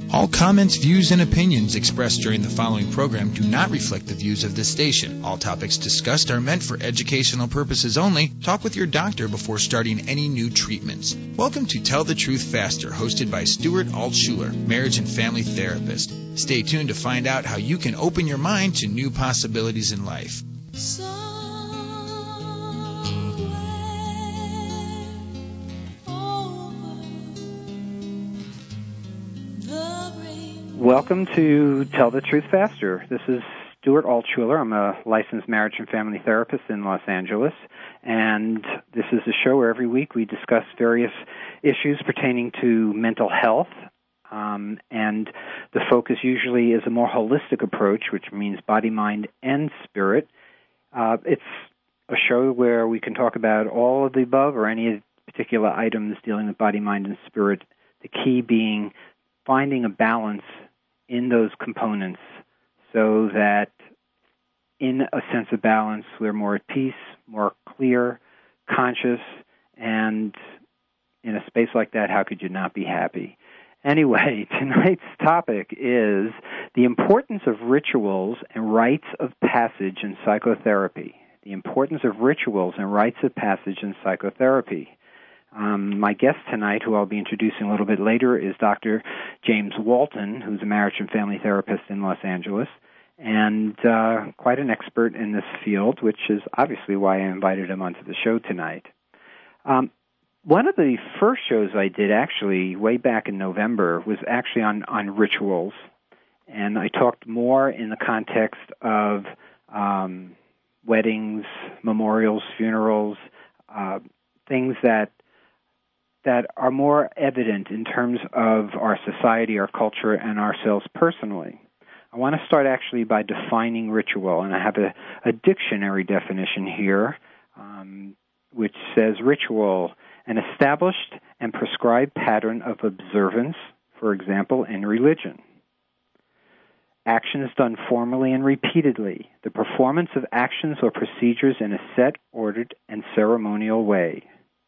All comments, views, and opinions expressed during the following program do not reflect the views of this station. All topics discussed are meant for educational purposes only. Talk with your doctor before starting any new treatments. Welcome to Tell the Truth Faster, hosted by Stuart Altshuler, marriage and family therapist. Stay tuned to find out how you can open your mind to new possibilities in life. Welcome to Tell the Truth Faster. This is Stuart Altshuler. I'm a licensed marriage and family therapist in Los Angeles, and this is a show where every week we discuss various issues pertaining to mental health, and the focus usually is a more holistic approach, which means body, mind, and spirit. It's a show where we can talk about all of the above or any particular items dealing with body, mind, and spirit, the key being finding a balance in those components so that in a sense of balance we're more at peace, more clear, conscious, and in a space like that, how could you not be happy? Anyway, tonight's topic is the importance of rituals and rites of passage in psychotherapy. The importance of rituals and rites of passage in psychotherapy. My guest tonight, who I'll be introducing a little bit later, is Dr. James Walton, who's a marriage and family therapist in Los Angeles, and quite an expert in this field, which is obviously why I invited him onto the show tonight. One of the first shows I did, actually, way back in November, was actually on rituals, and I talked more in the context of weddings, memorials, funerals, things that are more evident in terms of our society, our culture, and ourselves personally. I want to start actually by defining ritual, and I have a dictionary definition here, which says ritual, an established and prescribed pattern of observance, for example, in religion. Actions done formally and repeatedly, the performance of actions or procedures in a set, ordered, and ceremonial way.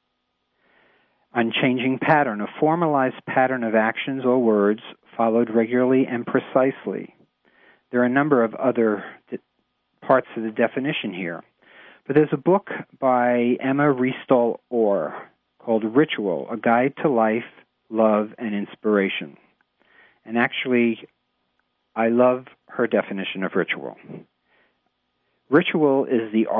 Unchanging pattern, a formalized pattern of actions or words followed regularly and precisely. There are a number of other parts of the definition here. But there's a book by Emma Riestall Orr called Ritual, A Guide to Life, Love, and Inspiration. And actually, I love her definition of ritual. Ritual is the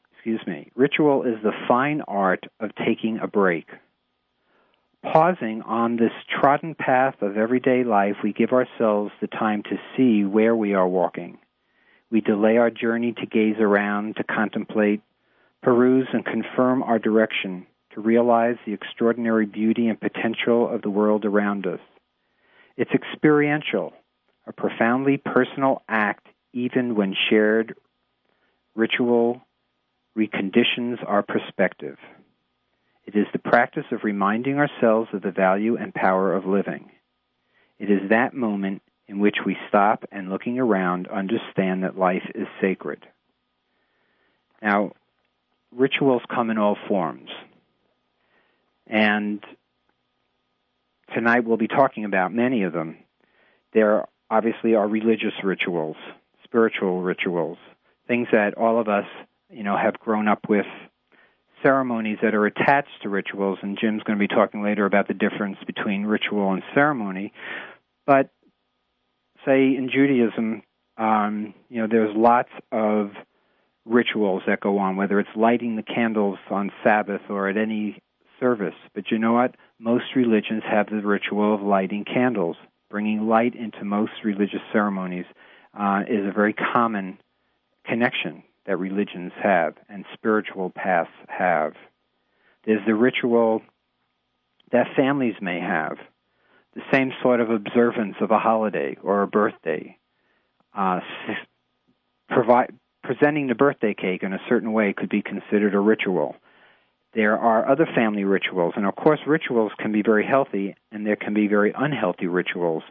fine art of taking a break. Pausing on this trodden path of everyday life, we give ourselves the time to see where we are walking. We delay our journey to gaze around, to contemplate, peruse, and confirm our direction, to realize the extraordinary beauty and potential of the world around us. It's experiential, a profoundly personal act, even when shared. Ritual reconditions our perspective. It is the practice of reminding ourselves of the value and power of living. It is that moment in which we stop and, looking around, understand that life is sacred. Now, rituals come in all forms. And tonight we'll be talking about many of them. There obviously are religious rituals, spiritual rituals, things that all of us, have grown up with, ceremonies that are attached to rituals, and Jim's going to be talking later about the difference between ritual and ceremony. But, say, in Judaism, there's lots of rituals that go on, whether it's lighting the candles on Sabbath or at any service. But you know what? Most religions have the ritual of lighting candles. Bringing light into most religious ceremonies is a very common connection that religions have and spiritual paths have. There's the ritual that families may have, the same sort of observance of a holiday or a birthday. Presenting the birthday cake in a certain way could be considered a ritual. There are other family rituals, and of course rituals can be very healthy, and there can be very unhealthy rituals,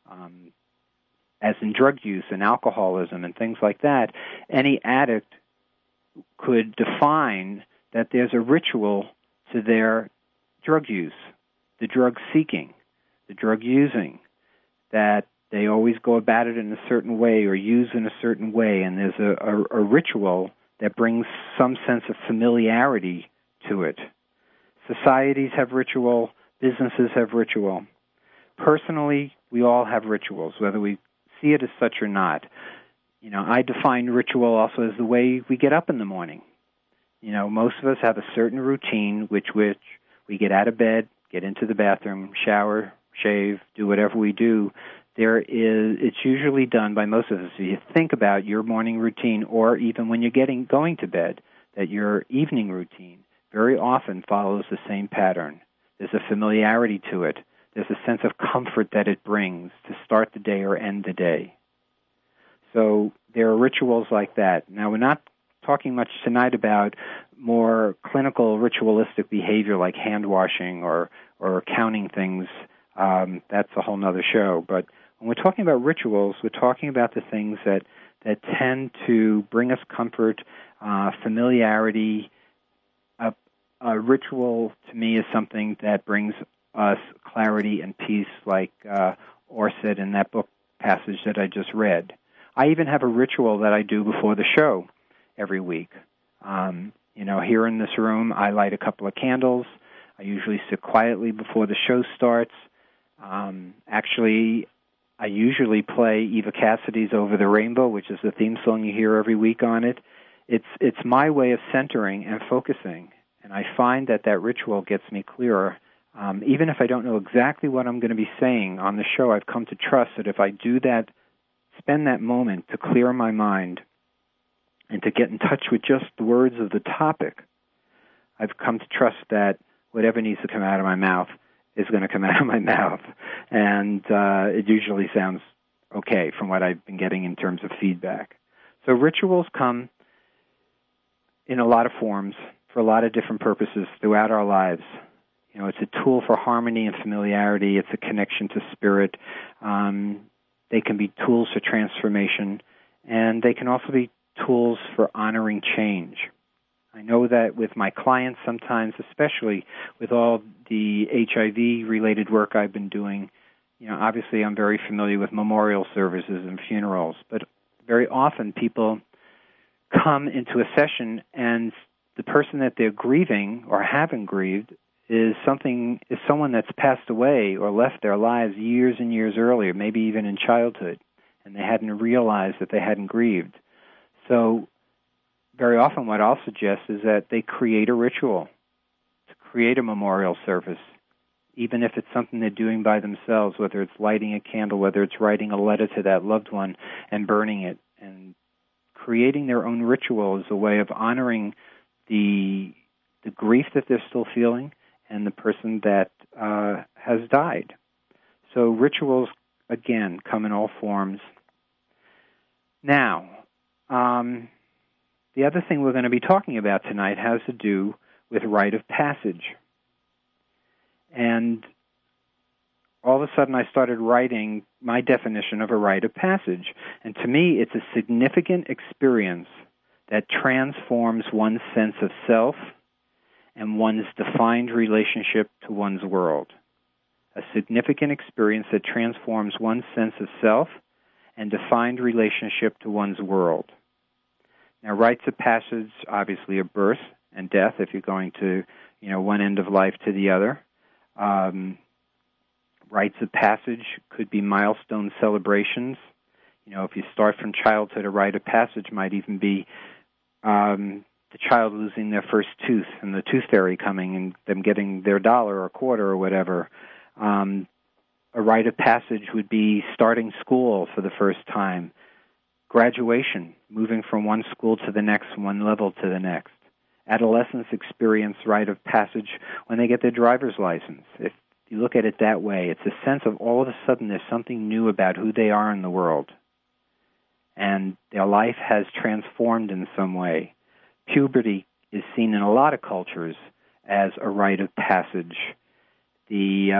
as in drug use and alcoholism and things like that. Any addict could define that there's a ritual to their drug use, the drug seeking, the drug using, that they always go about it in a certain way or use in a certain way, and there's a ritual that brings some sense of familiarity to it. Societies have ritual, businesses have ritual. Personally, we all have rituals, whether we see it as such or not. I define ritual also as the way we get up in the morning. Most of us have a certain routine which we get out of bed, get into the bathroom, shower, shave, do whatever we do. It's usually done by most of us. If you think about your morning routine, or even when you're going to bed, that your evening routine very often follows the same pattern. There's a familiarity to it. There's a sense of comfort that it brings to start the day or end the day. So there are rituals like that. Now, we're not talking much tonight about more clinical ritualistic behavior like hand washing or counting things. That's a whole other show. But when we're talking about rituals, we're talking about the things that tend to bring us comfort, familiarity. A ritual, to me, is something that brings us clarity and peace, like Orr said in that book passage that I just read. I even have a ritual that I do before the show every week. Here in this room, I light a couple of candles. I usually sit quietly before the show starts. Actually, I usually play Eva Cassidy's Over the Rainbow, which is the theme song you hear every week on it. It's my way of centering and focusing, and I find that ritual gets me clearer. Even if I don't know exactly what I'm going to be saying on the show, I've come to trust that if I do that, spend that moment to clear my mind and to get in touch with just the words of the topic, I've come to trust that whatever needs to come out of my mouth is going to come out of my mouth. And it usually sounds okay from what I've been getting in terms of feedback. So rituals come in a lot of forms for a lot of different purposes throughout our lives. It's a tool for harmony and familiarity. It's a connection to spirit. They can be tools for transformation, and they can also be tools for honoring change. I know that with my clients sometimes, especially with all the HIV-related work I've been doing, obviously I'm very familiar with memorial services and funerals, but very often people come into a session and the person that they're grieving or having grieved is someone that's passed away or left their lives years and years earlier, maybe even in childhood, and they hadn't realized that they hadn't grieved. So very often what I'll suggest is that they create a ritual, to create a memorial service, even if it's something they're doing by themselves, whether it's lighting a candle, whether it's writing a letter to that loved one and burning it. And creating their own ritual is a way of honoring the grief that they're still feeling and the person that has died. So rituals, again, come in all forms. Now, the other thing we're going to be talking about tonight has to do with rite of passage. And all of a sudden I started writing my definition of a rite of passage. And to me, it's a significant experience that transforms one's sense of self and one's defined relationship to one's world. A significant experience that transforms one's sense of self and defined relationship to one's world. Now, rites of passage obviously are birth and death, if you're going to, one end of life to the other. Rites of passage could be milestone celebrations. If you start from childhood, a rite of passage might even be the child losing their first tooth and the tooth fairy coming and them getting their dollar or quarter or whatever. A rite of passage would be starting school for the first time, graduation, moving from one school to the next, one level to the next. Adolescents experience rite of passage when they get their driver's license. If you look at it that way, it's a sense of all of a sudden there's something new about who they are in the world. And their life has transformed in some way. Puberty is seen in a lot of cultures as a rite of passage. The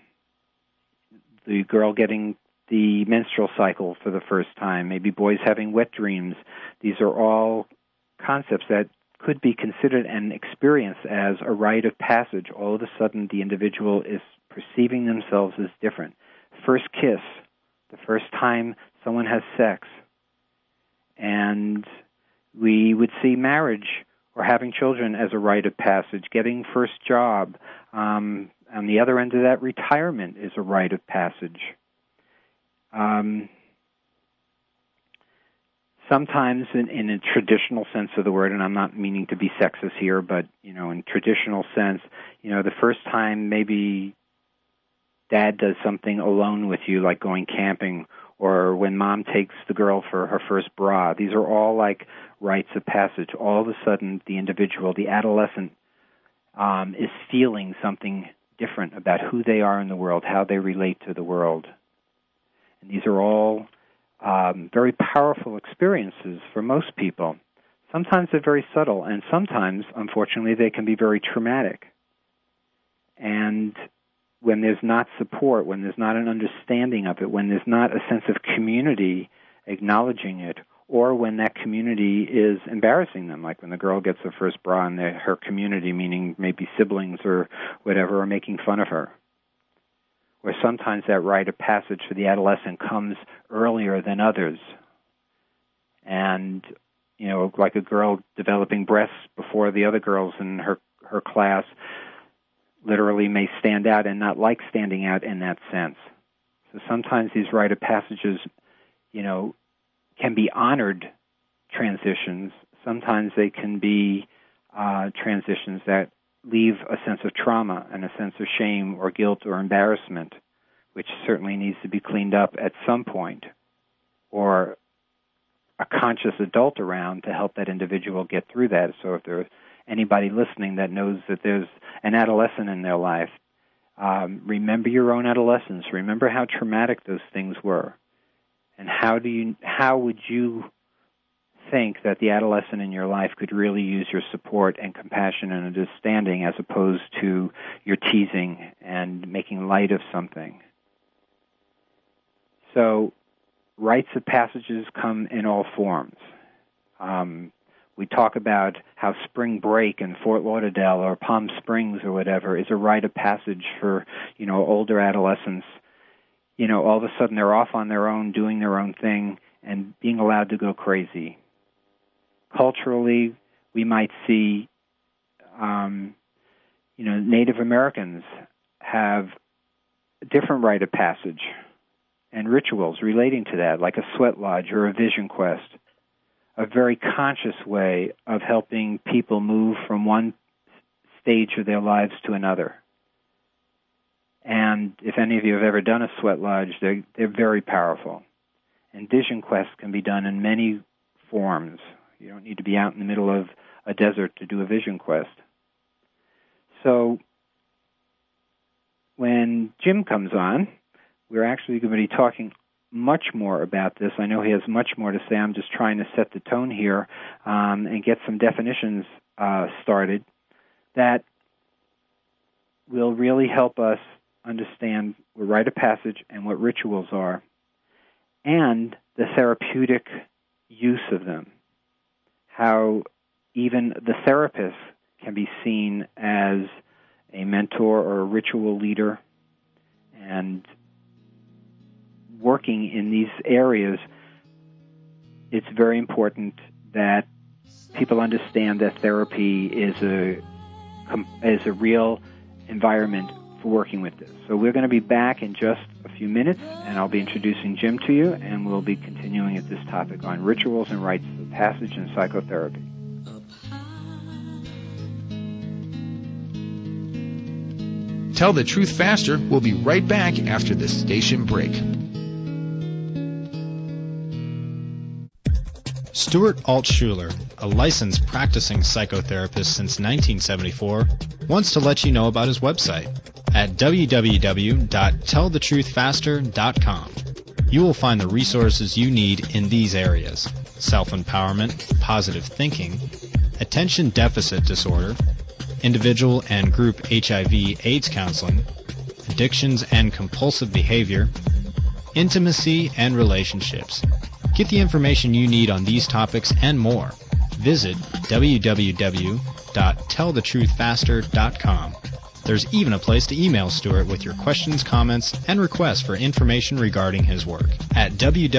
girl getting the menstrual cycle for the first time, maybe boys having wet dreams. These are all concepts that could be considered and experienced as a rite of passage. All of a sudden, the individual is perceiving themselves as different. First kiss, the first time someone has sex. And we would see marriage or having children as a rite of passage. Getting first job. On the other end of that, retirement is a rite of passage. Sometimes in a traditional sense of the word, and I'm not meaning to be sexist here, but, in traditional sense, the first time maybe Dad does something alone with you, like going camping, or when Mom takes the girl for her first bra. These are all like rites of passage. All of a sudden, the individual, the adolescent, is feeling something different about who they are in the world, how they relate to the world. And these are all very powerful experiences for most people. Sometimes they're very subtle, and sometimes, unfortunately, they can be very traumatic. And when there's not support, when there's not an understanding of it, when there's not a sense of community acknowledging it, or when that community is embarrassing them, like when the girl gets her first bra and her community, meaning maybe siblings or whatever, are making fun of her. Or sometimes that rite of passage for the adolescent comes earlier than others. And, like a girl developing breasts before the other girls in her class literally may stand out and not like standing out in that sense. So sometimes these rite of passages, can be honored transitions. Sometimes they can be transitions that leave a sense of trauma and a sense of shame or guilt or embarrassment, which certainly needs to be cleaned up at some point, or a conscious adult around to help that individual get through that. So if there's anybody listening that knows that there's an adolescent in their life, remember your own adolescence. Remember how traumatic those things were. And how would you think that the adolescent in your life could really use your support and compassion and understanding as opposed to your teasing and making light of something? So rites of passages come in all forms. We talk about how spring break in Fort Lauderdale or Palm Springs or whatever is a rite of passage for, older adolescents. All of a sudden they're off on their own, doing their own thing, and being allowed to go crazy. Culturally, we might see, Native Americans have a different rite of passage and rituals relating to that, like a sweat lodge or a vision quest, a very conscious way of helping people move from one stage of their lives to another. And if any of you have ever done a sweat lodge, they're very powerful. And vision quests can be done in many forms. You don't need to be out in the middle of a desert to do a vision quest. So when Jim comes on, we're actually going to be talking much more about this. I know he has much more to say. I'm just trying to set the tone here and get some definitions started that will really help us understand what rite of passage and what rituals are, and the therapeutic use of them. How even the therapist can be seen as a mentor or a ritual leader, and working in these areas, it's very important that people understand that therapy is a real environment for working with this. So we're going to be back in just a few minutes, and I'll be introducing Jim to you, and we'll be continuing at this topic on rituals and rites of passage and psychotherapy. Tell the Truth Faster. We'll be right back after this station break. Stuart Altshuler, a licensed practicing psychotherapist since 1974, wants to let you know about his website at www.tellthetruthfaster.com. You will find the resources you need in these areas: self-empowerment, positive thinking, attention deficit disorder, individual and group HIV/AIDS counseling, addictions and compulsive behavior, intimacy and relationships. Get the information you need on these topics and more. Visit www.tellthetruthfaster.com. There's even a place to email Stuart with your questions, comments, and requests for information regarding his work. At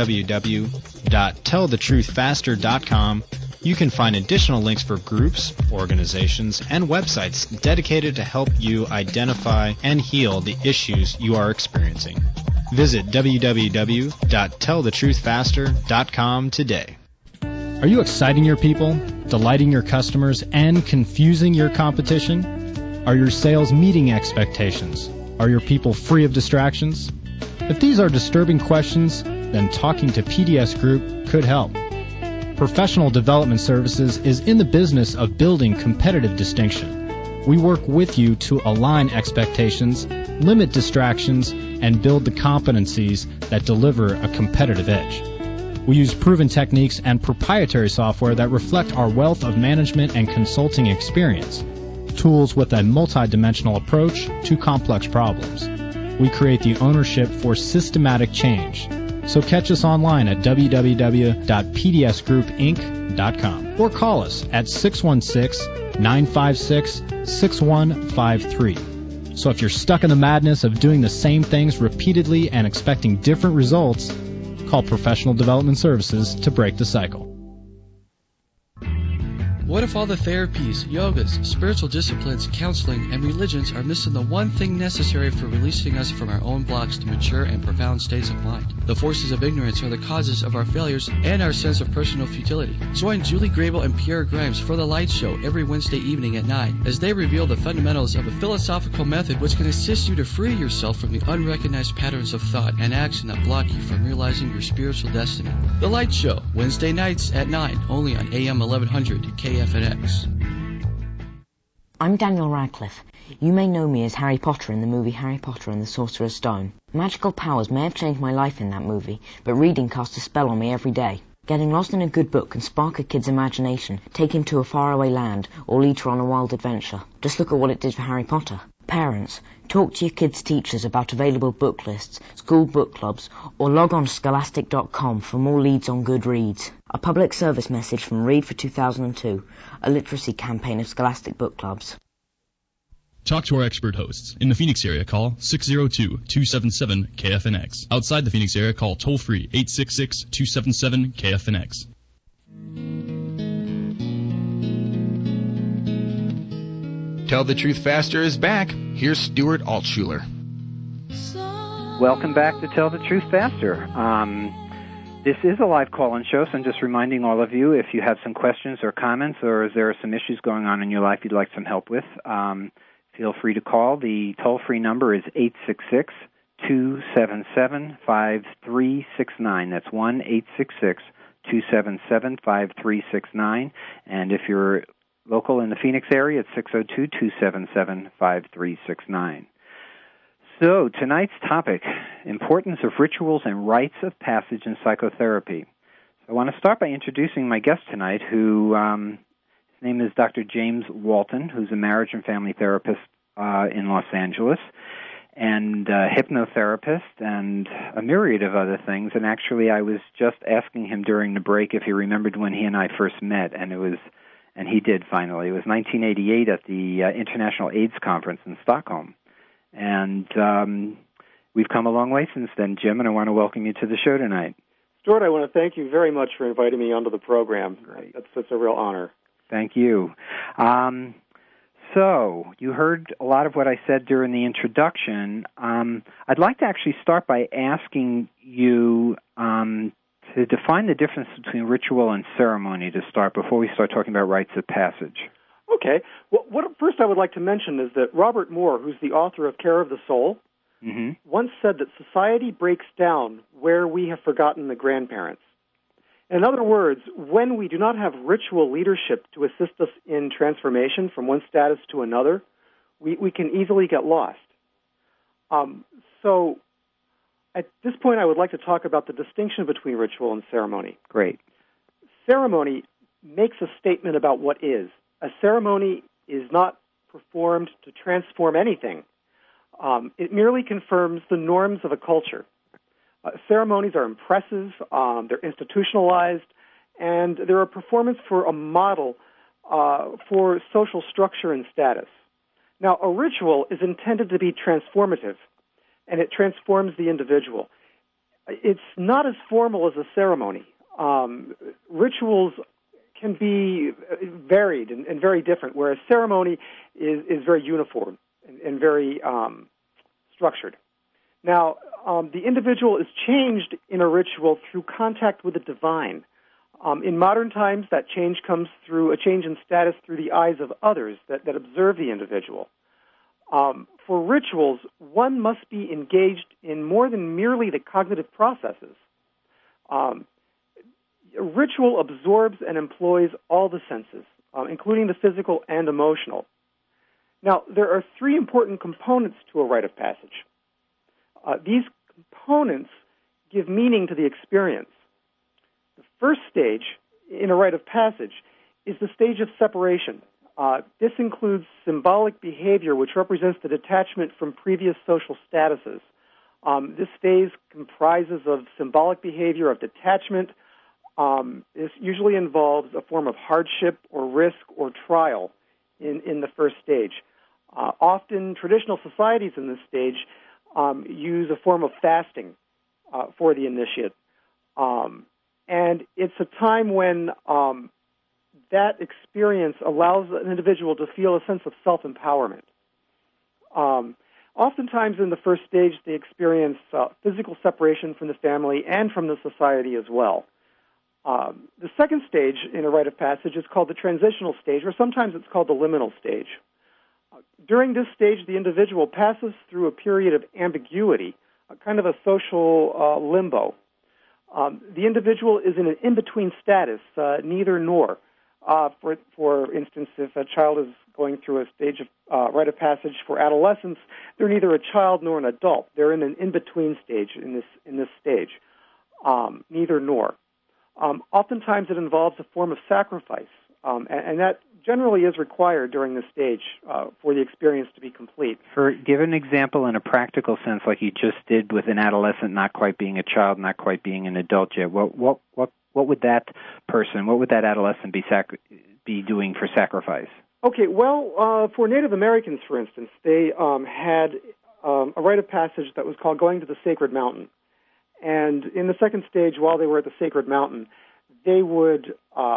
www.tellthetruthfaster.com, you can find additional links for groups, organizations, and websites dedicated to help you identify and heal the issues you are experiencing. Visit www.tellthetruthfaster.com today. Are you exciting your people, delighting your customers, and confusing your competition? Are your sales meeting expectations? Are your people free of distractions? If these are disturbing questions, then talking to PDS Group could help. Professional Development Services is in the business of building competitive distinction. We work with you to align expectations, limit distractions, and build the competencies that deliver a competitive edge. We use proven techniques and proprietary software that reflect our wealth of management and consulting experience, tools with a multidimensional approach to complex problems. We create the ownership for systematic change. So catch us online at www.pdsgroupinc.com or call us at 616-956-6153. So if you're stuck in the madness of doing the same things repeatedly and expecting different results, call Professional Development Services to break the cycle. What if all the therapies, yogas, spiritual disciplines, counseling, and religions are missing the one thing necessary for releasing us from our own blocks to mature and profound states of mind? The forces of ignorance are the causes of our failures and our sense of personal futility. Join Julie Grable and Pierre Grimes for The Light Show every Wednesday evening at 9 as they reveal the fundamentals of a philosophical method which can assist you to free yourself from the unrecognized patterns of thought and action that block you from realizing your spiritual destiny. The Light Show, Wednesday nights at 9, only on AM 1100 KFNX. I'm Daniel Radcliffe. You may know me as Harry Potter in the movie Harry Potter and the Sorcerer's Stone. Magical powers may have changed my life in that movie, but reading casts a spell on me every day. Getting lost in a good book can spark a kid's imagination, take him to a faraway land, or lead her on a wild adventure. Just look at what it did for Harry Potter. Parents, talk to your kids' teachers about available book lists, school book clubs, or log on to scholastic.com for more leads on good reads. A public service message from Read for 2002, a literacy campaign of Scholastic Book Clubs. Talk to our expert hosts. In the Phoenix area, call 602-277-KFNX. Outside the Phoenix area, call toll-free 866-277-KFNX. Tell the Truth Faster is back. Here's Stuart Altshuler. Welcome back to Tell the Truth Faster. This is a live call-in show, so I'm just reminding all of you, if you have some questions or comments, or if there are some issues going on in your life you'd like some help with, feel free to call. The toll-free number is 866-277-5369. That's 1-866-277-5369. And if you're local in the Phoenix area, it's 602-277-5369. So tonight's topic, importance of rituals and rites of passage in psychotherapy. I want to start by introducing my guest tonight, who his name is Dr. James Walton, who's a marriage and family therapist in Los Angeles, and hypnotherapist, and a myriad of other things. And actually, I was just asking him during the break if he remembered when he and I first met, and he did finally. It was 1988 at the International AIDS Conference in Stockholm. And we've come a long way since then, Jim, and I want to welcome you to the show tonight. Stuart, I want to thank you very much for inviting me onto the program. Great. That's a real honor. Thank you. So you heard a lot of what I said during the introduction. I'd like to actually start by asking you to define the difference between ritual and ceremony to start, before we start talking about rites of passage. Okay. Well, first I would like to mention is that Robert Moore, who's the author of Care of the Soul, once said that society breaks down where we have forgotten the grandparents. In other words, when we do not have ritual leadership to assist us in transformation from one status to another, we can easily get lost. So at this point, I would like to talk about the distinction between ritual and ceremony. Great. Ceremony makes a statement about what is. A ceremony is not performed to transform anything. It merely confirms the norms of a culture. Ceremonies are impressive, they're institutionalized, and they're a performance for a model for social structure and status. Now, a ritual is intended to be transformative, and it transforms the individual. It's not as formal as a ceremony. Rituals can be varied and very different, whereas ceremony is very uniform and very structured. Now, the individual is changed in a ritual through contact with the divine. In modern times, that change comes through a change in status through the eyes of others that observe the individual. For rituals, one must be engaged in more than merely the cognitive processes. A ritual absorbs and employs all the senses, including the physical and emotional. Now, there are three important components to a rite of passage. These components give meaning to the experience. The first stage in a rite of passage is the stage of separation. This includes symbolic behavior, which represents the detachment from previous social statuses. This phase comprises of symbolic behavior of detachment. This usually involves a form of hardship or risk or trial in the first stage. Often, traditional societies in this stage use a form of fasting for the initiate. And it's a time when that experience allows an individual to feel a sense of self-empowerment. Oftentimes in the first stage, they experience physical separation from the family and from the society as well. The second stage in a rite of passage is called the transitional stage, or sometimes it's called the liminal stage. During this stage, the individual passes through a period of ambiguity, a kind of a social limbo. The individual is in an in-between status, neither nor. For instance, if a child is going through a stage of rite of passage for adolescence, they're neither a child nor an adult. They're in an in-between stage in this stage, neither nor. Oftentimes, it involves a form of sacrifice, and that generally is required during this stage for the experience to be complete. Give an example in a practical sense, like you just did with an adolescent not quite being a child, not quite being an adult yet. What would that person, what would that adolescent be doing for sacrifice? Okay, well, for Native Americans, for instance, they had a rite of passage that was called going to the sacred mountain. And in the second stage, while they were at the sacred mountain, they would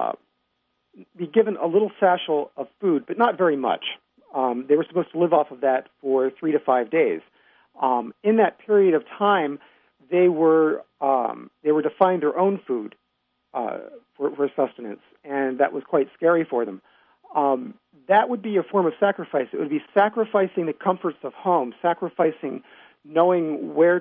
be given a little satchel of food, but not very much. They were supposed to live off of that for 3 to 5 days. In that period of time, they were to find their own food for sustenance, and that was quite scary for them. That would be a form of sacrifice. It would be sacrificing the comforts of home, sacrificing knowing where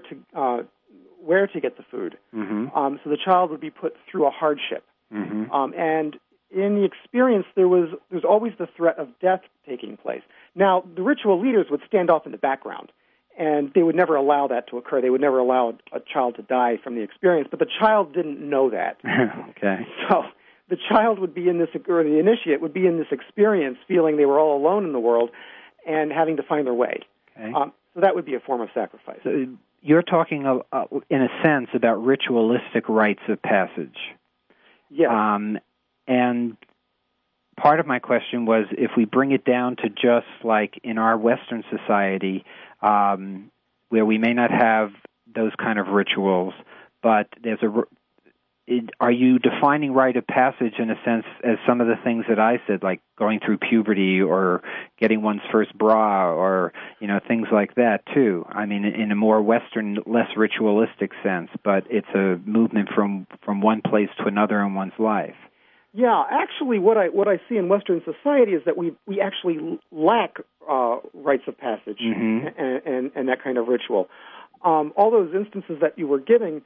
to get the food. Mm-hmm. So the child would be put through a hardship. Mm-hmm. And in the experience, there's always the threat of death taking place. Now, the ritual leaders would stand off in the background, and they would never allow that to occur. They would never allow a child to die from the experience, but the child didn't know that. Okay. So the child would be in this, or the initiate would be in this experience feeling they were all alone in the world and having to find their way. Okay. So that would be a form of sacrifice. So you're talking, in a sense, about ritualistic rites of passage. Yes. And part of my question was, if we bring it down to just like in our Western society, where we may not have those kind of rituals, but there's are you defining rite of passage in a sense as some of the things that I said, like going through puberty or getting one's first bra or, things like that too? I mean, in a more Western, less ritualistic sense, but it's a movement from one place to another in one's life. Yeah, actually, what I see in Western society is that we actually lack rites of passage mm-hmm. and that kind of ritual. All those instances that you were giving,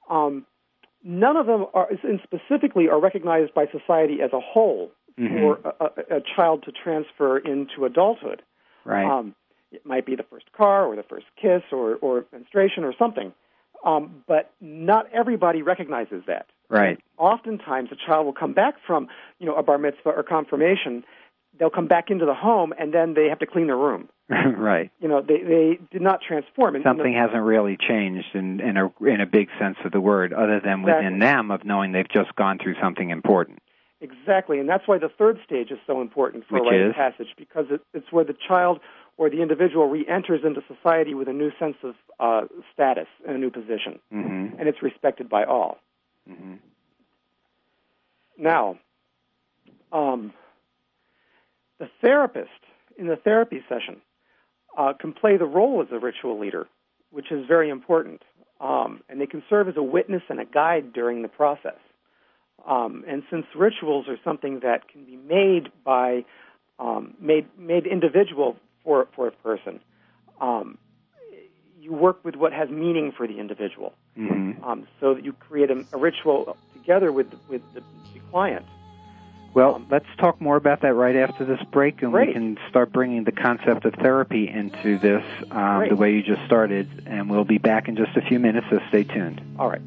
none of them specifically are recognized by society as a whole mm-hmm. for a child to transfer into adulthood. Right. It might be the first car or the first kiss or menstruation or something, but not everybody recognizes that. Right. Oftentimes, a child will come back from, a bar mitzvah or confirmation. They'll come back into the home, and then they have to clean their room. Right. They did not transform. Something hasn't really changed in a big sense of the word, other than exactly. within them of knowing they've just gone through something important. Exactly, and that's why the third stage is so important for a rite of passage, because it's where the child or the individual re-enters into society with a new sense of status and a new position, and it's respected by all. Now, the therapist in the therapy session can play the role as a ritual leader, which is very important, and they can serve as a witness and a guide during the process. And since rituals are something that can be made by made individual for a person, you work with what has meaning for the individual, so that you create a ritual together with the client. Well, let's talk more about that right after this break, and Great. we can start bringing the concept of therapy into this the way you just started, and we'll be back in just a few minutes, so stay tuned. All right.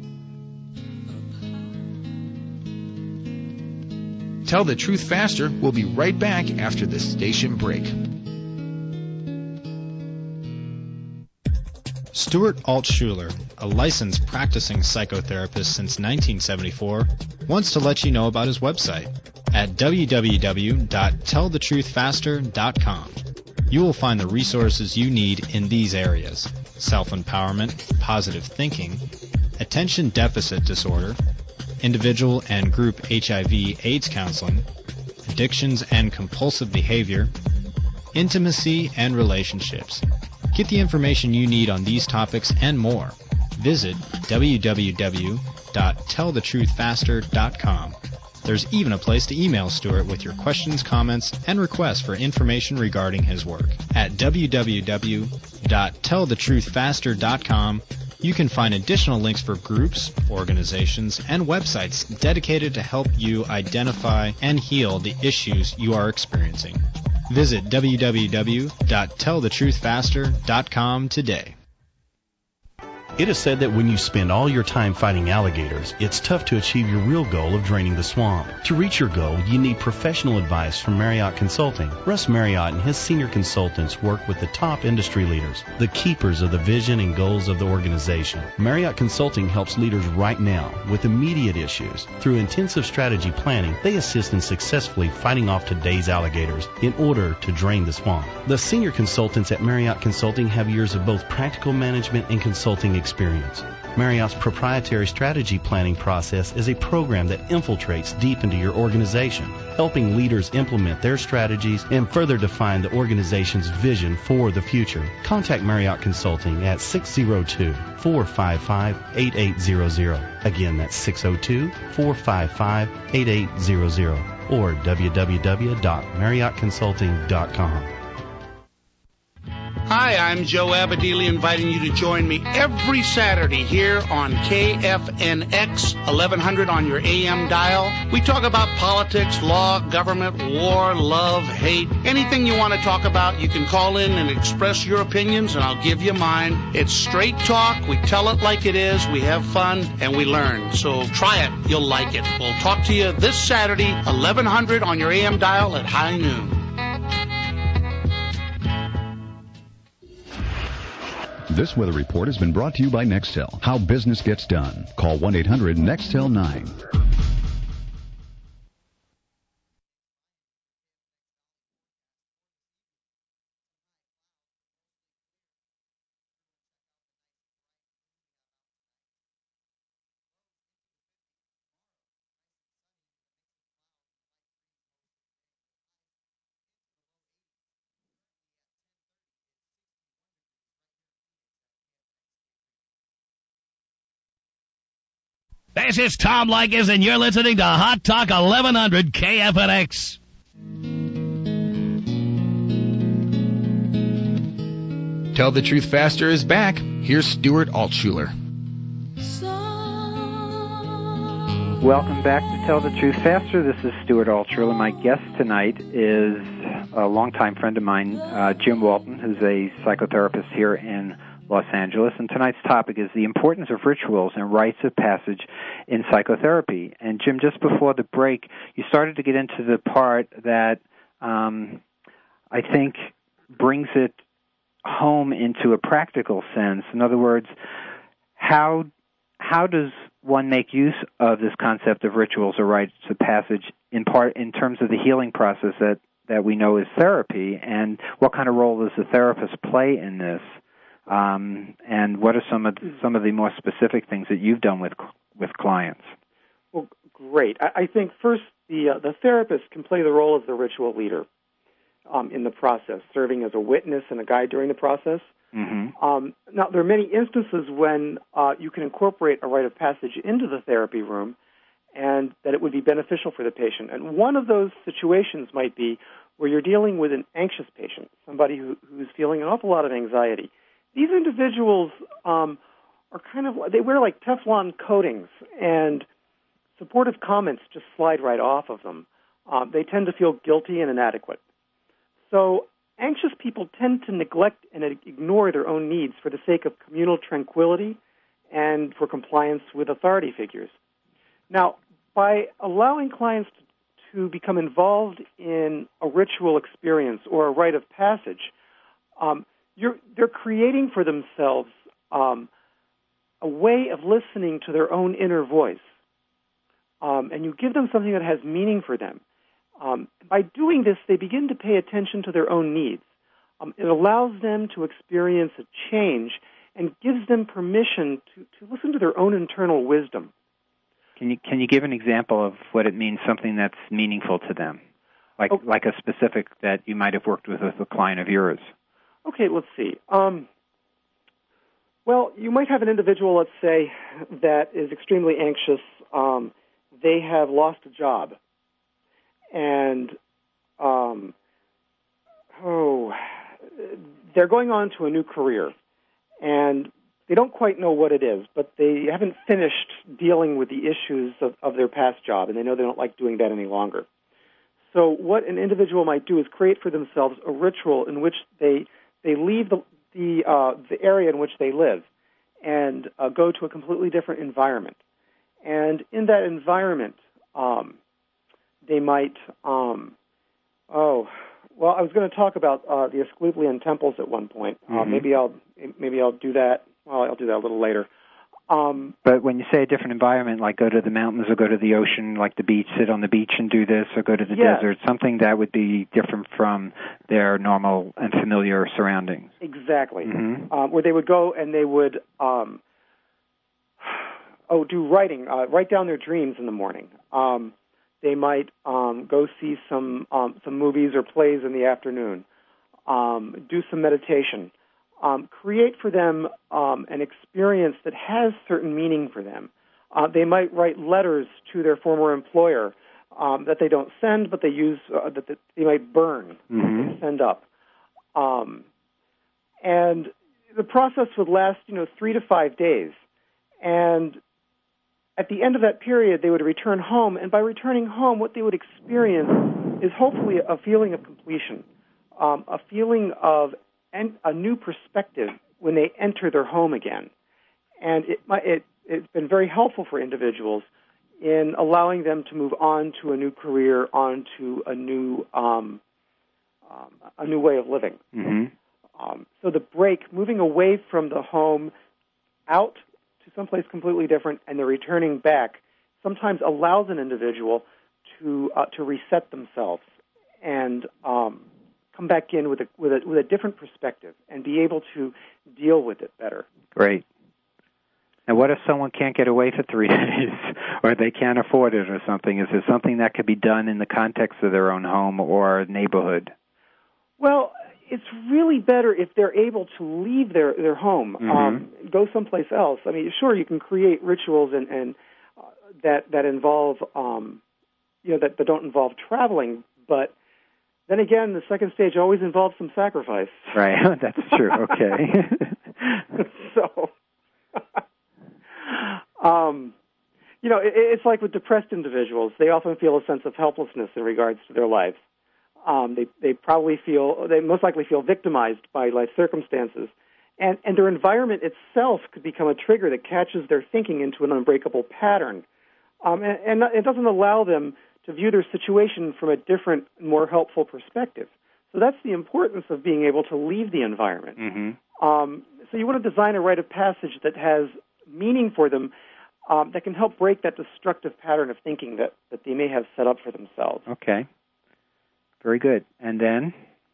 Tell the Truth Faster. We'll be right back after this station break. Stuart Altshuler, a licensed practicing psychotherapist since 1974, wants to let you know about his website at www.tellthetruthfaster.com. You will find the resources you need in these areas: self-empowerment, positive thinking, attention deficit disorder, individual and group HIV/AIDS counseling, addictions and compulsive behavior, intimacy and relationships. Get the information you need on these topics and more. Visit www.tellthetruthfaster.com. There's even a place to email Stuart with your questions, comments, and requests for information regarding his work. At www.tellthetruthfaster.com, you can find additional links for groups, organizations, and websites dedicated to help you identify and heal the issues you are experiencing. Visit www.tellthetruthfaster.com today. It is said that when you spend all your time fighting alligators, it's tough to achieve your real goal of draining the swamp. To reach your goal, you need professional advice from Marriott Consulting. Russ Marriott and his senior consultants work with the top industry leaders, the keepers of the vision and goals of the organization. Marriott Consulting helps leaders right now with immediate issues. Through intensive strategy planning, they assist in successfully fighting off today's alligators in order to drain the swamp. The senior consultants at Marriott Consulting have years of both practical management and consulting experience. Marriott's proprietary strategy planning process is a program that infiltrates deep into your organization, helping leaders implement their strategies and further define the organization's vision for the future. Contact Marriott Consulting at 602-455-8800. Again, that's 602-455-8800 or www.marriottconsulting.com. Hi, I'm Joe Abadili, inviting you to join me every Saturday here on KFNX 1100 on your AM dial. We talk about politics, law, government, war, love, hate, anything you want to talk about. You can call in and express your opinions, and I'll give you mine. It's straight talk. We tell it like it is. We have fun, and we learn. So try it. You'll like it. We'll talk to you this Saturday, 1100 on your AM dial at high noon. This weather report has been brought to you by Nextel. How business gets done. Call 1-800-NEXTEL-9. This is Tom Leykis, and you're listening to Hot Talk 1100 KFNX. Tell the Truth Faster is back. Here's Stuart Altshuler. Welcome back to Tell the Truth Faster. This is Stuart Altshuler. My guest tonight is a longtime friend of mine, Jim Walton, who's a psychotherapist here in Los Angeles, and tonight's topic is the importance of rituals and rites of passage in psychotherapy. And Jim, just before the break, you started to get into the part that I think brings it home into a practical sense. In other words, how does one make use of this concept of rituals or rites of passage in terms of the healing process that we know is therapy, and what kind of role does the therapist play in this? And what are some of the more specific things that you've done with clients? Well, great. I think first the therapist can play the role of the ritual leader in the process, serving as a witness and a guide during the process. Mm-hmm. Now, there are many instances when you can incorporate a rite of passage into the therapy room and that it would be beneficial for the patient. And one of those situations might be where you're dealing with an anxious patient, somebody who's feeling an awful lot of anxiety. These individuals are kind of, they wear like Teflon coatings, and supportive comments just slide right off of them. They tend to feel guilty and inadequate. So anxious people tend to neglect and ignore their own needs for the sake of communal tranquility and for compliance with authority figures. Now, by allowing clients to become involved in a ritual experience or a rite of passage, they're creating for themselves a way of listening to their own inner voice. And you give them something that has meaning for them. By doing this, they begin to pay attention to their own needs. It allows them to experience a change and gives them permission to listen to their own internal wisdom. Can you give an example of what it means, something that's meaningful to them, like a specific that you might have worked with a client of yours? Okay, let's see. Well, you might have an individual, let's say, that is extremely anxious. They have lost a job, and they're going on to a new career, and they don't quite know what it is, but they haven't finished dealing with the issues of their past job, and they know they don't like doing that any longer. So what an individual might do is create for themselves a ritual in which they leave the area in which they live and go to a completely different environment. And in that environment, they might, I was going to talk about the Asclepian temples at one point. Mm-hmm. Maybe I'll do that. Well, I'll do that a little later. But when you say a different environment, like go to the mountains or go to the ocean, like the beach, sit on the beach and do this, or go to the desert, something that would be different from their normal and familiar surroundings. Exactly. Mm-hmm. Where they would go and they would do writing, write down their dreams in the morning. They might go see some movies or plays in the afternoon, do some meditation. Create for them an experience that has certain meaning for them. They might write letters to their former employer that they don't send, but they use that they might burn, and send up. And the process would last, 3 to 5 days. And at the end of that period, they would return home, and by returning home, what they would experience is hopefully a feeling of completion, a feeling of a new perspective when they enter their home again. And it's been very helpful for individuals in allowing them to move on to a new career, on to a new way of living. Mm-hmm. So the break, moving away from the home, out to someplace completely different, and then returning back, sometimes allows an individual to reset themselves and come back in with a different perspective and be able to deal with it better. Great. Now, what if someone can't get away for 3 days, or they can't afford it or something? Is there something that could be done in the context of their own home or neighborhood? Well, it's really better if they're able to leave their home, go someplace else. I mean, sure, you can create rituals and that involve, that don't involve traveling, but then again, the second stage always involves some sacrifice. Right, that's true. Okay. So, it's like with depressed individuals. They often feel a sense of helplessness in regards to their lives. They most likely feel victimized by life circumstances. And their environment itself could become a trigger that catches their thinking into an unbreakable pattern. And it doesn't allow them to view their situation from a different, more helpful perspective. So that's the importance of being able to leave the environment. Mm-hmm. So you want to design a rite of passage that has meaning for them, that can help break that destructive pattern of thinking that they may have set up for themselves. Okay. Very good. And then?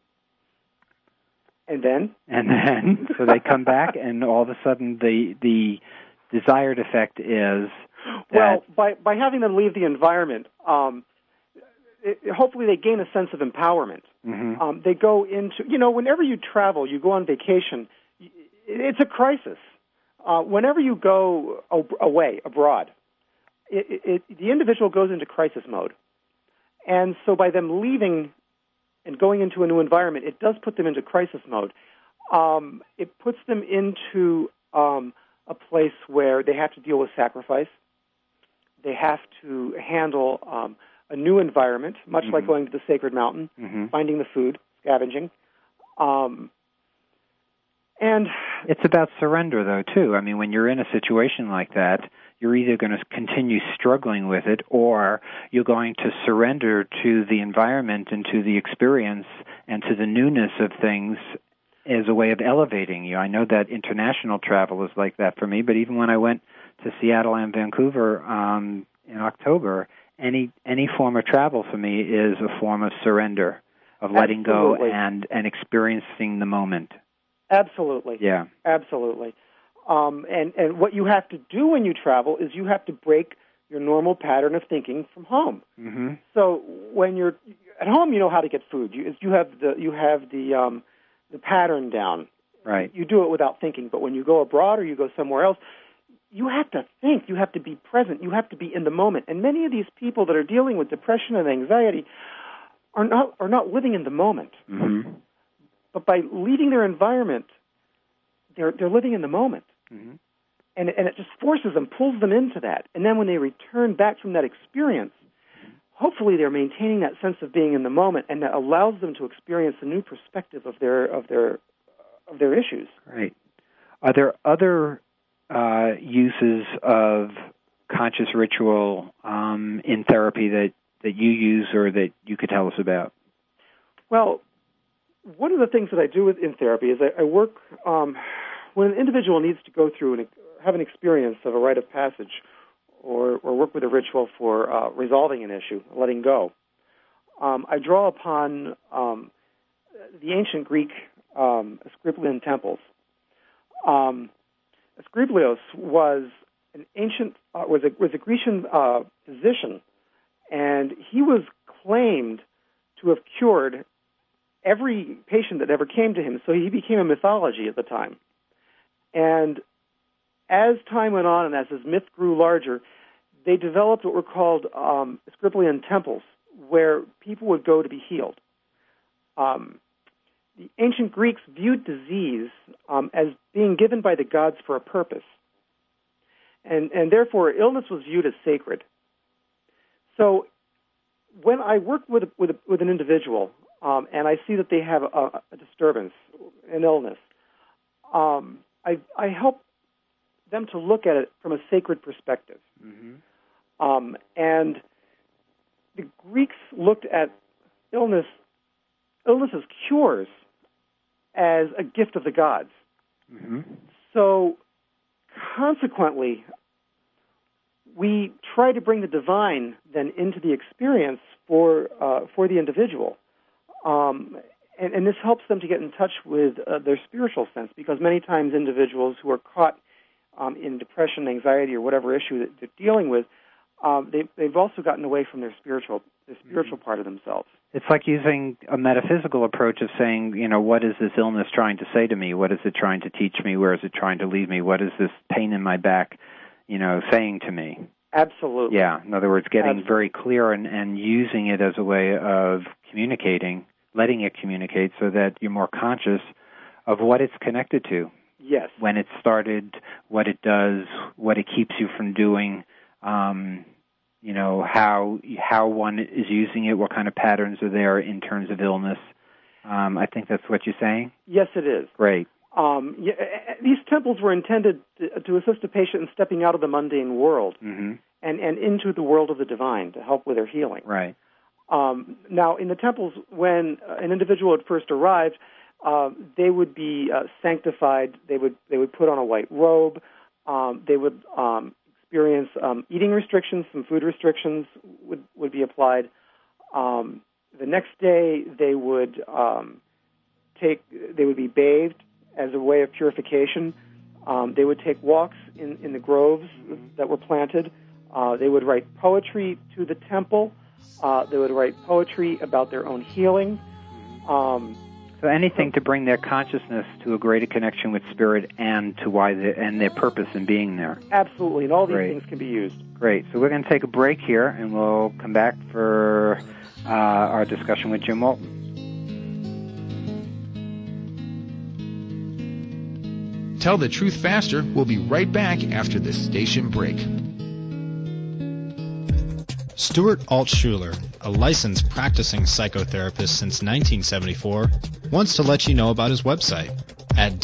So they come back, and all of a sudden the desired effect is that... Well, by having them leave the environment, hopefully they gain a sense of empowerment. Mm-hmm. They go into, whenever you travel, you go on vacation, it's a crisis. Whenever you go away, abroad, the individual goes into crisis mode. And so by them leaving and going into a new environment, it does put them into crisis mode. It puts them into a place where they have to deal with sacrifice. They have to handle a new environment, much like going to the sacred mountain, finding the food, scavenging. And it's about surrender, though, too. I mean, when you're in a situation like that, you're either going to continue struggling with it, or you're going to surrender to the environment and to the experience and to the newness of things as a way of elevating you. I know that international travel is like that for me, but even when I went to Seattle and Vancouver in October, any form of travel for me is a form of surrender, of letting go and experiencing the moment. Absolutely. Yeah. Absolutely. And what you have to do when you travel is you have to break your normal pattern of thinking from home. Mm-hmm. So when you're at home, you know how to get food. You have the pattern down. Right. You do it without thinking. But when you go abroad or you go somewhere else, you have to think. You have to be present. You have to be in the moment. And many of these people that are dealing with depression and anxiety are not living in the moment. Mm-hmm. But by leaving their environment, they're living in the moment. Mm-hmm. And it just forces them, pulls them into that. And then when they return back from that experience, hopefully they're maintaining that sense of being in the moment, and that allows them to experience a new perspective of their issues. Right. Are there other uses of conscious ritual in therapy that you use or that you could tell us about? Well, one of the things that I do in therapy is I work when an individual needs to go through and have an experience of a rite of passage, or work with a ritual for resolving an issue, letting go. I draw upon the ancient Greek Asclepian temples. Asclepios was an ancient was a Grecian physician, and he was claimed to have cured every patient that ever came to him. So he became a mythology at the time. And as time went on and as his myth grew larger, they developed what were called Asclepian temples, where people would go to be healed. The ancient Greeks viewed disease as being given by the gods for a purpose. And therefore, illness was viewed as sacred. So when I work with an individual and I see that they have a disturbance, an illness, I help them to look at it from a sacred perspective. Mm-hmm. And the Greeks looked at illness as cures, as a gift of the gods. Mm-hmm. So consequently, we try to bring the divine then into the experience for the individual. And this helps them to get in touch with their spiritual sense, because many times individuals who are caught in depression, anxiety, or whatever issue that they're dealing with, they've also gotten away from their spiritual part of themselves. It's like using a metaphysical approach of saying, what is this illness trying to say to me? What is it trying to teach me? Where is it trying to lead me? What is this pain in my back, saying to me? Absolutely. Yeah. In other words, getting very clear and using it as a way of communicating, letting it communicate so that you're more conscious of what it's connected to. Yes. When it started, what it does, what it keeps you from doing, how one is using it, what kind of patterns are there in terms of illness. I think that's what you're saying? Yes, it is. Great. These temples were intended to assist a patient in stepping out of the mundane world mm-hmm. and into the world of the divine to help with their healing. Right. Now, in the temples, when an individual had first arrived, they would be sanctified. They would put on a white robe. They would experience eating restrictions. Some food restrictions would be applied. The next day, they would be bathed as a way of purification. They would take walks in the groves that were planted. They would write poetry to the temple. They would write poetry about their own healing. So anything to bring their consciousness to a greater connection with spirit and to and their purpose in being there. Absolutely, and all these things can be used. Great. So we're going to take a break here, and we'll come back for our discussion with Jim Walton. Tell the Truth Faster. We'll be right back after this station break. Stuart Altshuler, a licensed practicing psychotherapist since 1974, wants to let you know about his website at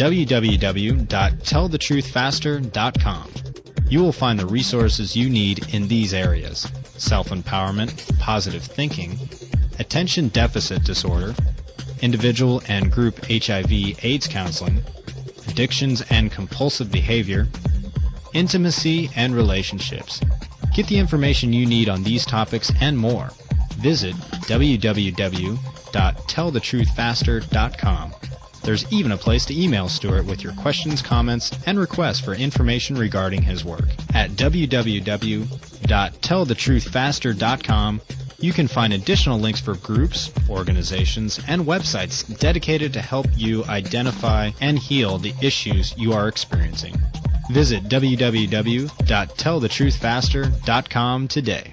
www.tellthetruthfaster.com. You will find the resources you need in these areas: self-empowerment, positive thinking, attention deficit disorder, individual and group HIV/AIDS counseling, addictions and compulsive behavior, intimacy and relationships. Get the information you need on these topics and more. Visit www.tellthetruthfaster.com. There's even a place to email Stuart with your questions, comments, and requests for information regarding his work. At www.tellthetruthfaster.com, you can find additional links for groups, organizations, and websites dedicated to help you identify and heal the issues you are experiencing. Visit www.tellthetruthfaster.com today.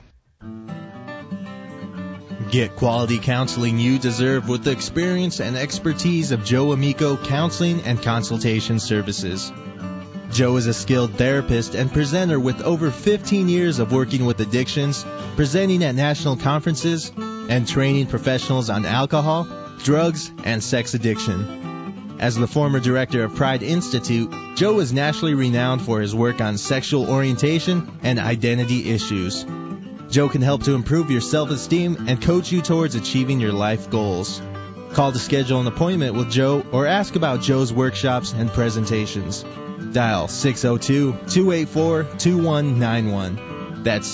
Get quality counseling you deserve with the experience and expertise of Joe Amico Counseling and Consultation Services. Joe is a skilled therapist and presenter with over 15 years of working with addictions, presenting at national conferences, and training professionals on alcohol, drugs, and sex addiction. As the former director of Pride Institute, Joe is nationally renowned for his work on sexual orientation and identity issues. Joe can help to improve your self-esteem and coach you towards achieving your life goals. Call to schedule an appointment with Joe or ask about Joe's workshops and presentations. Dial 602-284-2191. That's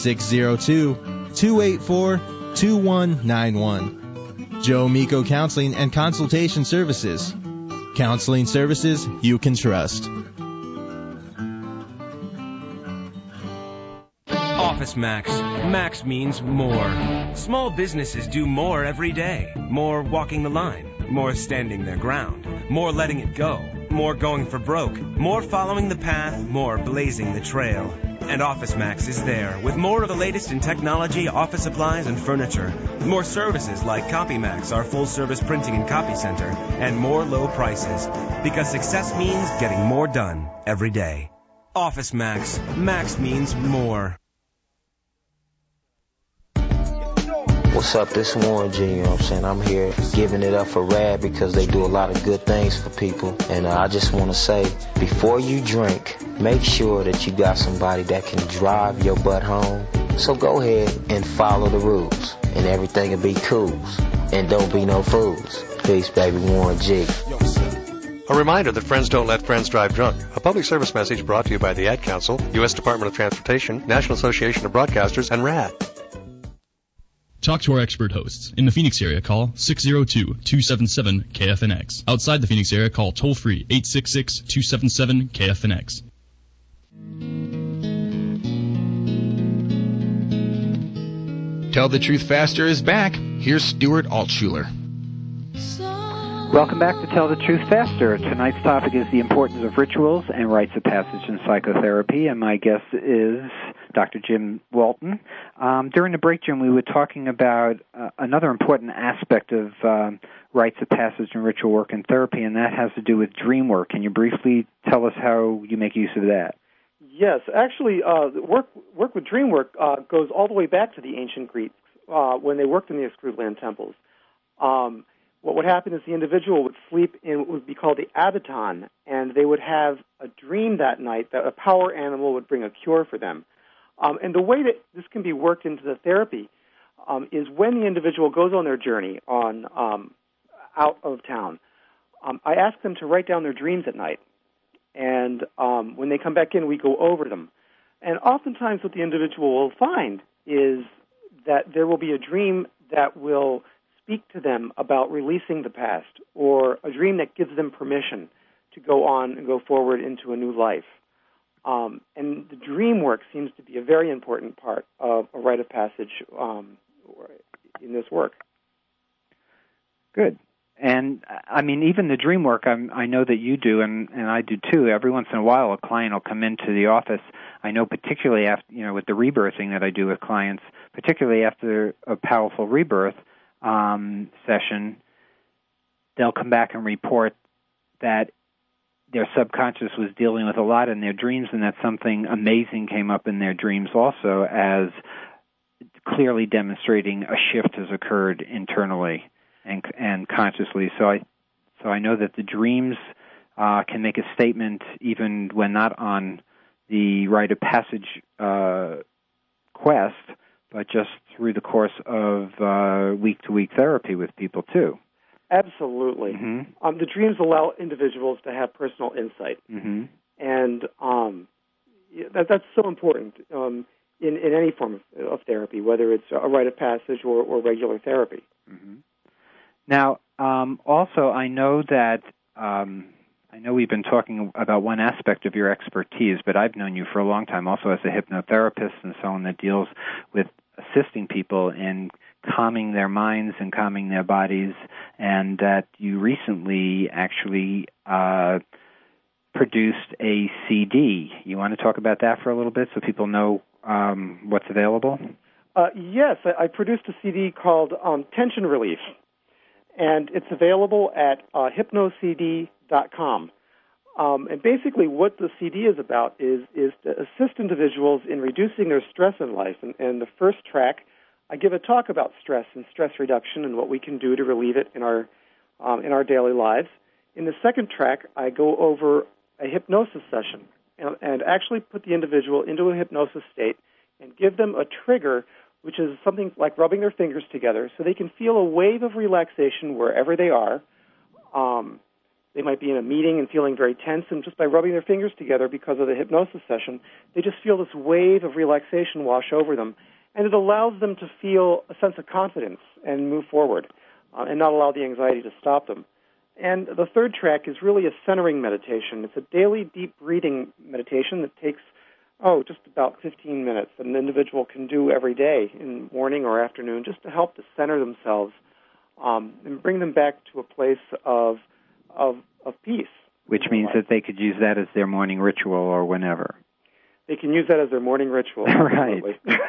602-284-2191. Joe Amico Counseling and Consultation Services. Counseling services you can trust. Office Max. Max means more. Small businesses do more every day. More walking the line. More standing their ground. More letting it go. More going for broke. More following the path. More blazing the trail. And Office Max is there with more of the latest in technology, office supplies, and furniture. More services like CopyMax, our full-service printing and copy center, and more low prices. Because success means getting more done every day. Office Max. Max means more. What's up? This Warren G, you know what I'm saying? I'm here giving it up for RAD because they do a lot of good things for people. And I just want to say, before you drink, make sure that you got somebody that can drive your butt home. So go ahead and follow the rules, and everything will be cool. And don't be no fools. Peace, baby. Warren G. A reminder that friends don't let friends drive drunk. A public service message brought to you by the Ad Council, U.S. Department of Transportation, National Association of Broadcasters, and RAD. Talk to our expert hosts. In the Phoenix area, call 602-277-KFNX. Outside the Phoenix area, call toll-free 866-277-KFNX. Tell the Truth Faster is back. Here's Stuart Altshuler. Welcome back to Tell the Truth Faster. Tonight's topic is the importance of rituals and rites of passage in psychotherapy, and my guest is Dr. Jim Walton. During the break, Jim, we were talking about another important aspect of rites of passage and ritual work in therapy, and that has to do with dream work. Can you briefly tell us how you make use of that? Yes, actually, work with dream work goes all the way back to the ancient Greeks when they worked in the Asclepian temples. What would happen is the individual would sleep in what would be called the abaton, and they would have a dream that night that a power animal would bring a cure for them. And the way that this can be worked into the therapy is when the individual goes on their journey on out of town. I ask them to write down their dreams at night, and when they come back in, we go over them. And oftentimes what the individual will find is that there will be a dream that will speak to them about releasing the past, or a dream that gives them permission to go on and go forward into a new life. And the dream work seems to be a very important part of a rite of passage in this work. Good. And, I mean, even the dream work, I know that you do, and I do too. Every once in a while, a client will come into the office. I know particularly after, with the rebirthing that I do with clients, particularly after a powerful rebirth session, they'll come back and report that their subconscious was dealing with a lot in their dreams, and that something amazing came up in their dreams also, as clearly demonstrating a shift has occurred internally and consciously. So I know that the dreams can make a statement even when not on the rite of passage quest, but just through the course of week-to-week therapy with people too. Absolutely. Mm-hmm. The dreams allow individuals to have personal insight, mm-hmm. and that's so important in any form of therapy, whether it's a rite of passage or regular therapy. Mm-hmm. Now, also, I know that I know we've been talking about one aspect of your expertise, but I've known you for a long time also as a hypnotherapist and so on that deals with assisting people in calming their minds and calming their bodies, and that you recently actually produced a CD. You want to talk about that for a little bit so people know what's available? Yes, I produced a CD called Tension Relief, and it's available at hypnocd.com. And basically what the CD is about is to assist individuals in reducing their stress in life. And the first track, I give a talk about stress and stress reduction and what we can do to relieve it in our daily lives. In the second track, I go over a hypnosis session and actually put the individual into a hypnosis state and give them a trigger, which is something like rubbing their fingers together so they can feel a wave of relaxation wherever they are. They might be in a meeting and feeling very tense, and just by rubbing their fingers together because of the hypnosis session, they just feel this wave of relaxation wash over them, and it allows them to feel a sense of confidence and move forward and not allow the anxiety to stop them. And the third track is really a centering meditation. It's a daily deep breathing meditation that takes just about 15 minutes that an individual can do every day in the morning or afternoon just to help to center themselves and bring them back to a place of peace. Which means that they could use that as their morning ritual or whenever. They can use that as their morning ritual. Right.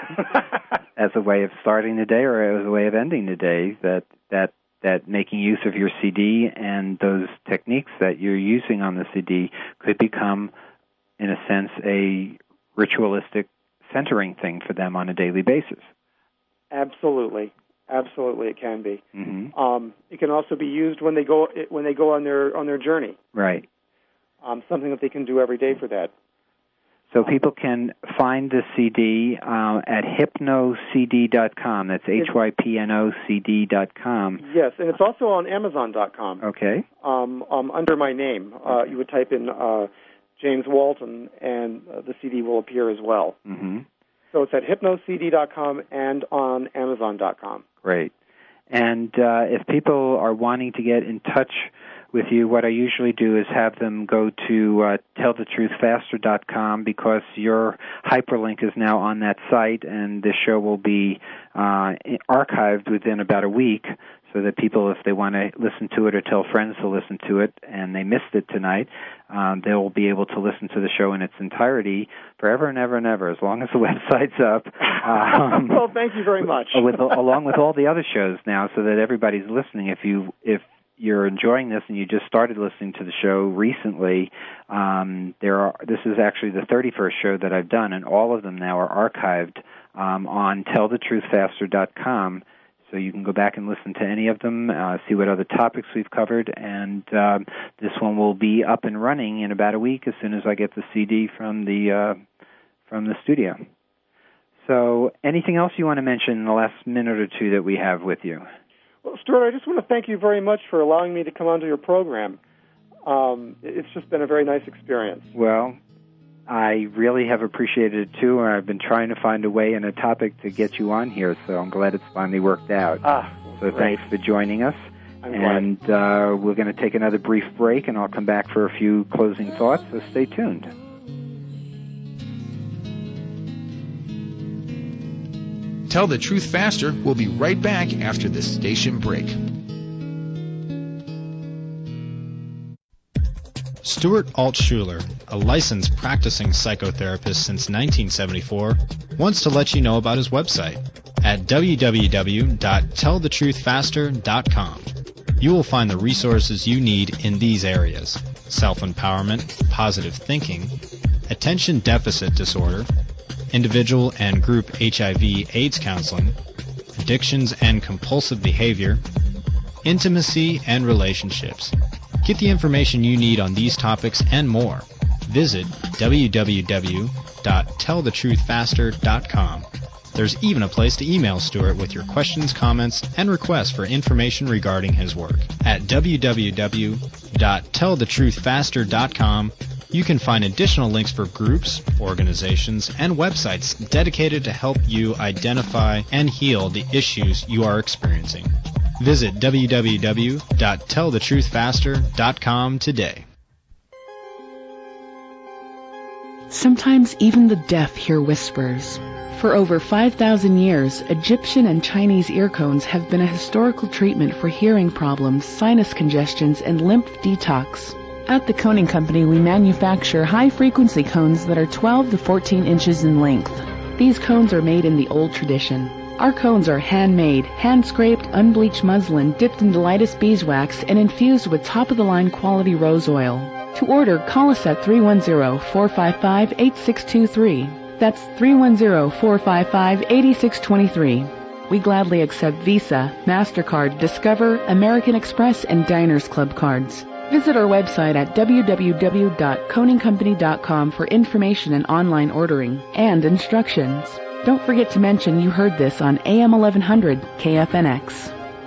As a way of starting the day or as a way of ending the day, that making use of your CD and those techniques that you're using on the CD could become, in a sense, a ritualistic centering thing for them on a daily basis. Absolutely. Absolutely, it can be. Mm-hmm. It can also be used when they go on their journey. Right. Something that they can do every day for that. So people can find the CD at hypnocd.com. That's hypnocd.com. Yes, and it's also on Amazon.com. Okay. Under my name, you would type in James Walton, and the CD will appear as well. Mm-hmm. So it's at hypnocd.com and on Amazon.com. Great. And if people are wanting to get in touch with you, what I usually do is have them go to tellthetruthfaster.com, because your hyperlink is now on that site, and this show will be archived within about a week, so that people, if they want to listen to it or tell friends to listen to it and they missed it tonight, they will be able to listen to the show in its entirety forever and ever and ever, as long as the website's up. Well, thank you very much. Along with all the other shows now, so that everybody's listening. If you're enjoying this and you just started listening to the show recently, this is actually the 31st show that I've done, and all of them now are archived on tellthetruthfaster.com. So you can go back and listen to any of them, see what other topics we've covered, and this one will be up and running in about a week as soon as I get the CD from the studio. So anything else you want to mention in the last minute or two that we have with you? Well, Stuart, I just want to thank you very much for allowing me to come onto your program. It's just been a very nice experience. Well, I really have appreciated it, too, and I've been trying to find a way and a topic to get you on here, so I'm glad it's finally worked out. So thanks for joining us. And we're going to take another brief break, and I'll come back for a few closing thoughts, so stay tuned. Tell the Truth Faster. We'll be right back after this station break. Stuart Altshuler, a licensed practicing psychotherapist since 1974, wants to let you know about his website at www.tellthetruthfaster.com. You will find the resources you need in these areas: self-empowerment, positive thinking, attention deficit disorder, individual and group HIV/AIDS counseling, addictions and compulsive behavior, intimacy and relationships. Get the information you need on these topics and more. Visit www.tellthetruthfaster.com. There's even a place to email Stuart with your questions, comments, and requests for information regarding his work. At www.tellthetruthfaster.com, you can find additional links for groups, organizations, and websites dedicated to help you identify and heal the issues you are experiencing. Visit www.tellthetruthfaster.com today. Sometimes even the deaf hear whispers. For over 5,000 years, Egyptian and Chinese ear cones have been a historical treatment for hearing problems, sinus congestions, and lymph detox. At the Coning Company, we manufacture high-frequency cones that are 12 to 14 inches in length. These cones are made in the old tradition. Our cones are handmade, hand-scraped, unbleached muslin, dipped in Delightus beeswax, and infused with top-of-the-line quality rose oil. To order, call us at 310-455-8623. That's 310-455-8623. We gladly accept Visa, MasterCard, Discover, American Express, and Diners Club cards. Visit our website at www.coningcompany.com for information and online ordering and instructions. Don't forget to mention you heard this on AM 1100 KFNX.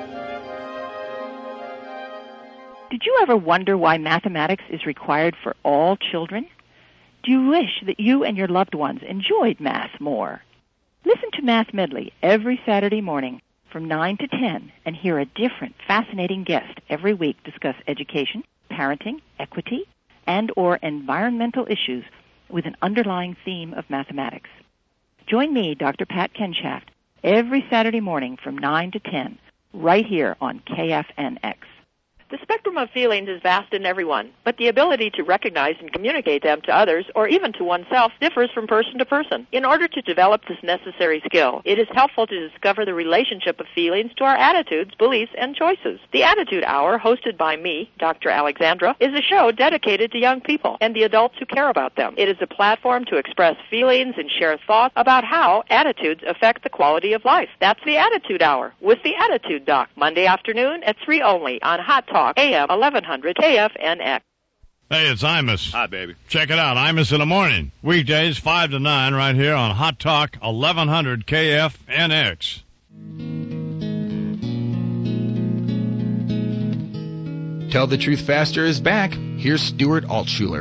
Did you ever wonder why mathematics is required for all children? Do you wish that you and your loved ones enjoyed math more? Listen to Math Medley every Saturday morning from 9 to 10 and hear a different, fascinating guest every week discuss education, parenting, equity, and or environmental issues with an underlying theme of mathematics. Join me, Dr. Pat Kenshaft, every Saturday morning from 9 to 10, right here on KFNX. The spectrum of feelings is vast in everyone, but the ability to recognize and communicate them to others or even to oneself differs from person to person. In order to develop this necessary skill, it is helpful to discover the relationship of feelings to our attitudes, beliefs, and choices. The Attitude Hour, hosted by me, Dr. Alexandra, is a show dedicated to young people and the adults who care about them. It is a platform to express feelings and share thoughts about how attitudes affect the quality of life. That's the Attitude Hour with the Attitude Doc, Monday afternoon at 3 only on Hot Talk AM 1100 KFNX. Hey, it's Imus. Hi, baby. Check it out, Imus in the morning. Weekdays 5 to 9 right here on Hot Talk 1100 KFNX. Tell the Truth Faster is back. Here's Stuart Altshuler.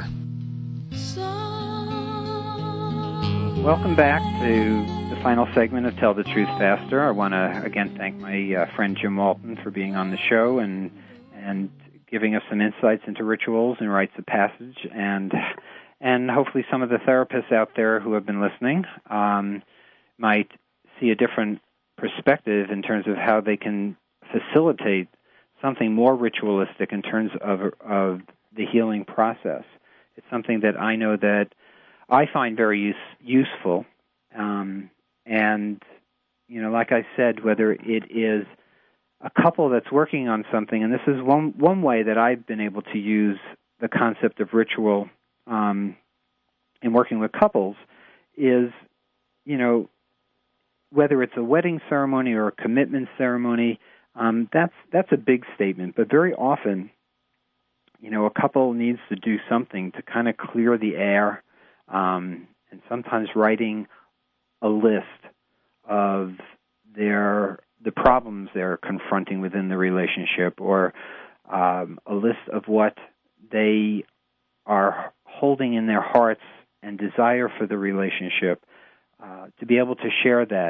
Welcome back to the final segment of Tell the Truth Faster. I want to again thank my friend Jim Walton for being on the show and giving us some insights into rituals and rites of passage, and hopefully some of the therapists out there who have been listening might see a different perspective in terms of how they can facilitate something more ritualistic in terms of the healing process. It's something that I know that I find very useful, and like I said, whether it is a couple that's working on something, and this is one way that I've been able to use the concept of ritual in working with couples is, whether it's a wedding ceremony or a commitment ceremony, that's a big statement. But very often, a couple needs to do something to kind of clear the air, and sometimes writing a list of the problems they're confronting within the relationship, or a list of what they are holding in their hearts and desire for the relationship, to be able to share that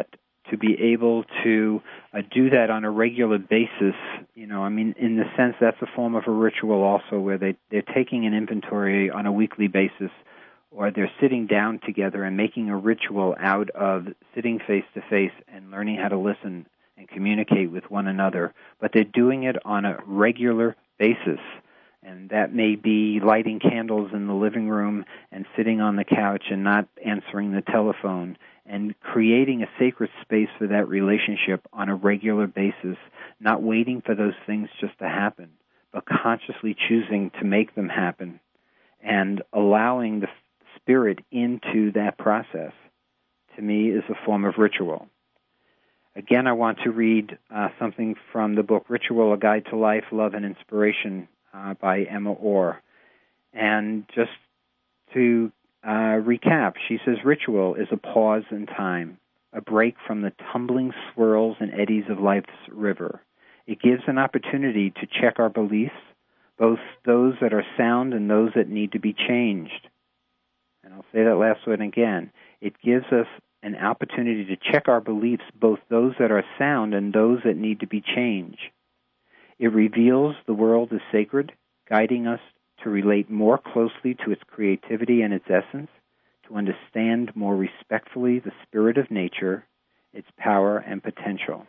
to be able to do that on a regular basis, in the sense that's a form of a ritual also, where they're taking an inventory on a weekly basis, or they're sitting down together and making a ritual out of sitting face to face and learning how to listen and communicate with one another. But they're doing it on a regular basis. And that may be lighting candles in the living room and sitting on the couch and not answering the telephone, and creating a sacred space for that relationship on a regular basis, not waiting for those things just to happen, but consciously choosing to make them happen and allowing the spirit into that process, to me, is a form of ritual. Again, I want to read something from the book Ritual, A Guide to Life, Love, and Inspiration by Emma Orr. And just to recap, she says, ritual is a pause in time, a break from the tumbling swirls and eddies of life's river. It gives an opportunity to check our beliefs, both those that are sound and those that need to be changed. And I'll say that last one again. It gives us an opportunity to check our beliefs, both those that are sound and those that need to be changed. It reveals the world as sacred, guiding us to relate more closely to its creativity and its essence, to understand more respectfully the spirit of nature, its power and potential.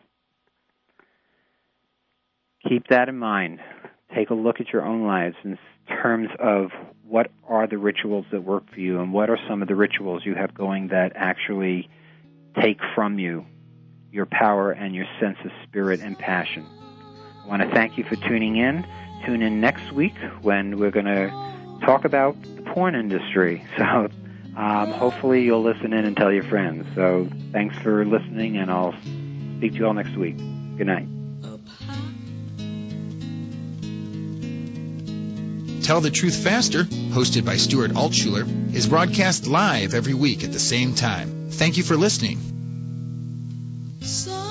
Keep that in mind. Take a look at your own lives in terms of what are the rituals that work for you, and what are some of the rituals you have going that actually take from you your power and your sense of spirit and passion. I want to thank you for tuning in. Tune in next week when we're going to talk about the porn industry. So hopefully you'll listen in and tell your friends. So thanks for listening, and I'll speak to you all next week. Good night. Tell the Truth Faster, hosted by Stuart Altshuler, is broadcast live every week at the same time. Thank you for listening.